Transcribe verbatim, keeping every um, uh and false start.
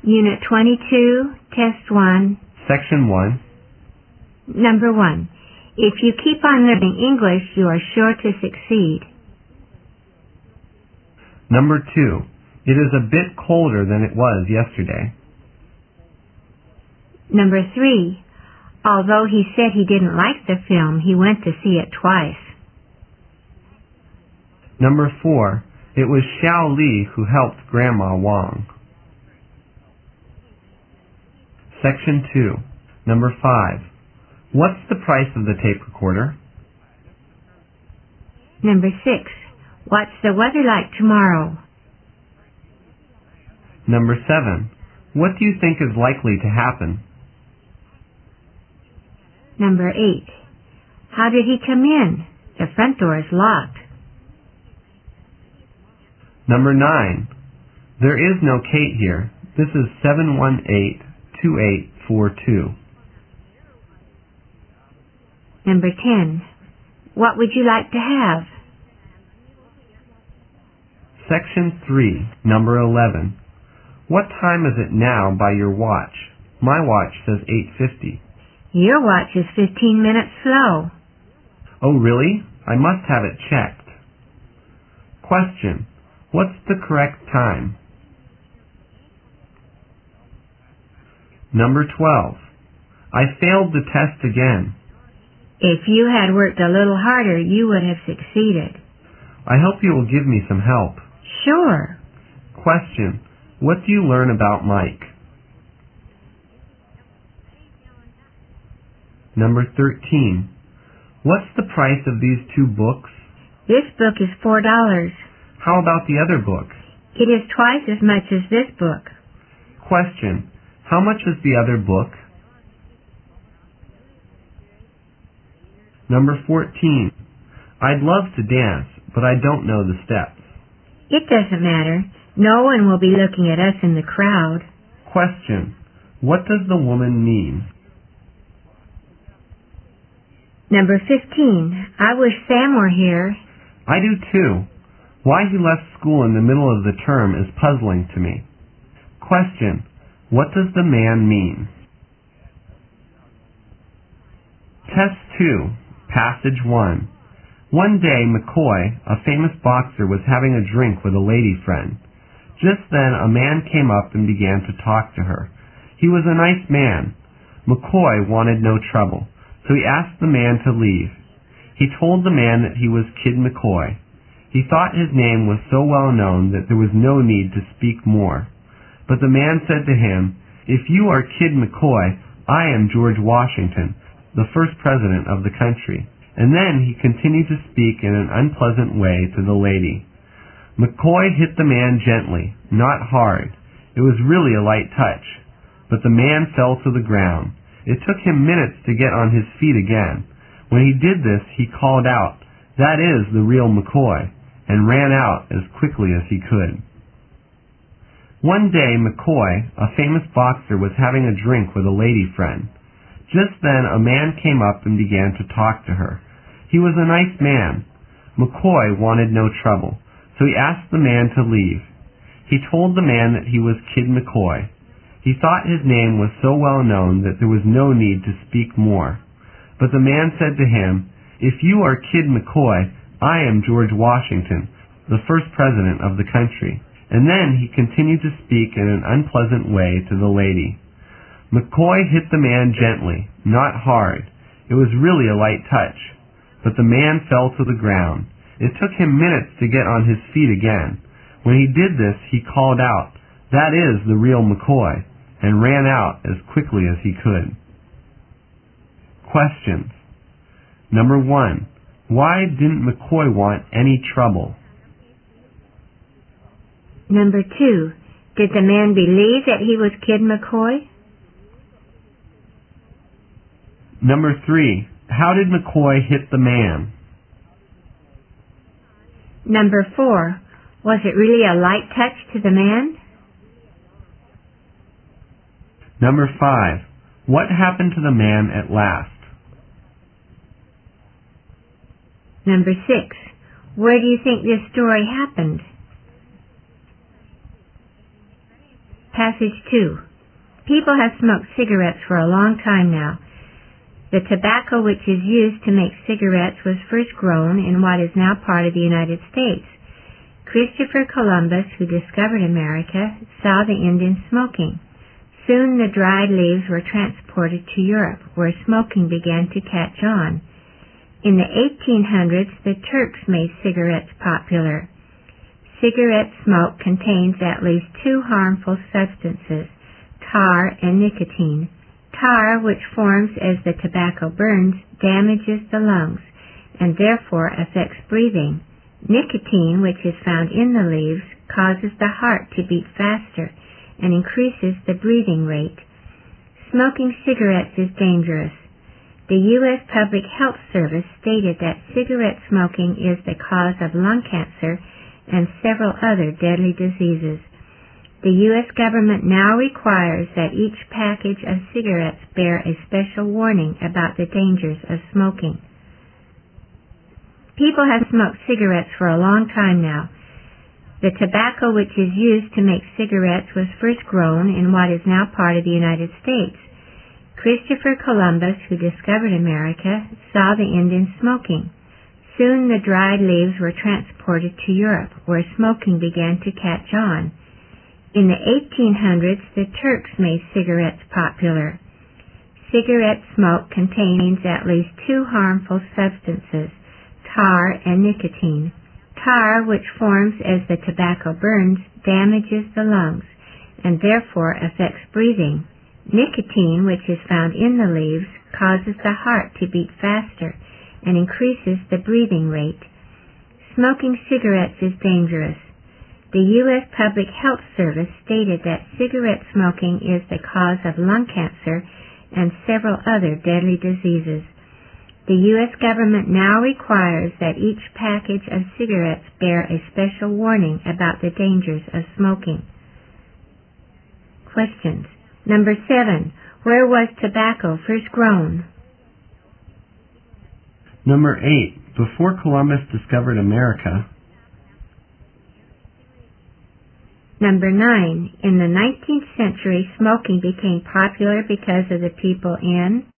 Unit twenty-two, Test one. Section one. Number one. If you keep on learning English, you are sure to succeed. Number two. It is a bit colder than it was yesterday. Number three. Although he said he didn't like the film, he went to see it twice. Number four. It was Xiao Li who helped Grandma Wang. Section two. Number five. What's the price of the tape recorder? Number six. What's the weather like tomorrow? Number seven. What do you think is likely to happen? Number eight. How did he come in? The front door is locked. Number nine. There is no Kate here. This is seven one eight, two eight four two. Number ten. What would you like to have? Section three. Number eleven. What time is it now by your watch? My watch says eight fifty. Your watch is fifteen minutes slow. Oh, really? I must have it checked. Question. What's the correct time? Number twelve. I failed the test again. If you had worked a little harder, you would have succeeded. I hope you will give me some help. Sure. Question. What do you learn about Mike? Number thirteen. What's the price of these two books? This book is four dollars. How about the other book? It is twice as much as this book. Question. How much is the other book? Number fourteen. I'd love to dance, but I don't know the steps. It doesn't matter. No one will be looking at us in the crowd. Question. What does the woman mean? Number fifteen. I wish Sam were here. I do too. Why he left school in the middle of the term is puzzling to me. Question. What does the man mean? Test two. Passage one. One day McCoy, a famous boxer, was having a drink with a lady friend. Just then a man came up and began to talk to her. He was a nice man. McCoy wanted no trouble, so he asked the man to leave. He told the man that he was Kid McCoy. He thought his name was so well known that there was no need to speak more. But the man said to him, "If you are Kid McCoy, I am George Washington, the first president of the country." And then he continued to speak in an unpleasant way to the lady. McCoy hit the man gently, not hard. It was really a light touch. But the man fell to the ground. It took him minutes to get on his feet again. When he did this, he called out, "That is the real McCoy," and ran out as quickly as he could. One day McCoy, a famous boxer, was having a drink with a lady friend. Just then a man came up and began to talk to her. He was a nice man. McCoy wanted no trouble, so he asked the man to leave. He told the man that he was Kid McCoy. He thought his name was so well known that there was no need to speak more. But the man said to him, "If you are Kid McCoy, I am George Washington, the first president of the country." And then he continued to speak in an unpleasant way to the lady. McCoy hit the man gently, not hard. It was really a light touch. But the man fell to the ground. It took him minutes to get on his feet again. When he did this, he called out, "That is the real McCoy," and ran out as quickly as he could. Questions. Number one. Why didn't McCoy want any trouble? Number two. Did the man believe that he was Kid McCoy? Number three. How did McCoy hit the man? Number four. Was it really a light touch to the man? Number five. What happened to the man at last? Number six. Where do you think this story happened? Passage two. People have smoked cigarettes for a long time now. The tobacco which is used to make cigarettes was first grown in what is now part of the United States. Christopher Columbus, who discovered America, saw the Indians smoking. Soon the dried leaves were transported to Europe, where smoking began to catch on. In the eighteen hundreds, the Turks made cigarettes popular. Cigarette smoke contains at least two harmful substances, tar and nicotine. Tar, which forms as the tobacco burns, damages the lungs and therefore affects breathing. Nicotine, which is found in the leaves, causes the heart to beat faster and increases the breathing rate. Smoking cigarettes is dangerous. The U S Public Health Service stated that cigarette smoking is the cause of lung cancer and several other deadly diseases. The U S government now requires that each package of cigarettes bear a special warning about the dangers of smoking. People have smoked cigarettes for a long time now. The tobacco which is used to make cigarettes was first grown in what is now part of the United States. Christopher Columbus, who discovered America, saw the Indians smoking. Soon the dried leaves were transported to Europe, where smoking began to catch on. In the eighteen hundreds, the Turks made cigarettes popular. Cigarette smoke contains at least two harmful substances, tar and nicotine. Tar, which forms as the tobacco burns, damages the lungs and therefore affects breathing. Nicotine, which is found in the leaves, causes the heart to beat faster and increases the breathing rate. Smoking cigarettes is dangerous. The U S Public Health Service stated that cigarette smoking is the cause of lung cancer and several other deadly diseases. The U S government now requires that each package of cigarettes bear a special warning about the dangers of smoking. Questions. Number seven. Where was tobacco first grown? Number eight. Before Columbus discovered America. Number nine. In the nineteenth century, smoking became popular because of the people in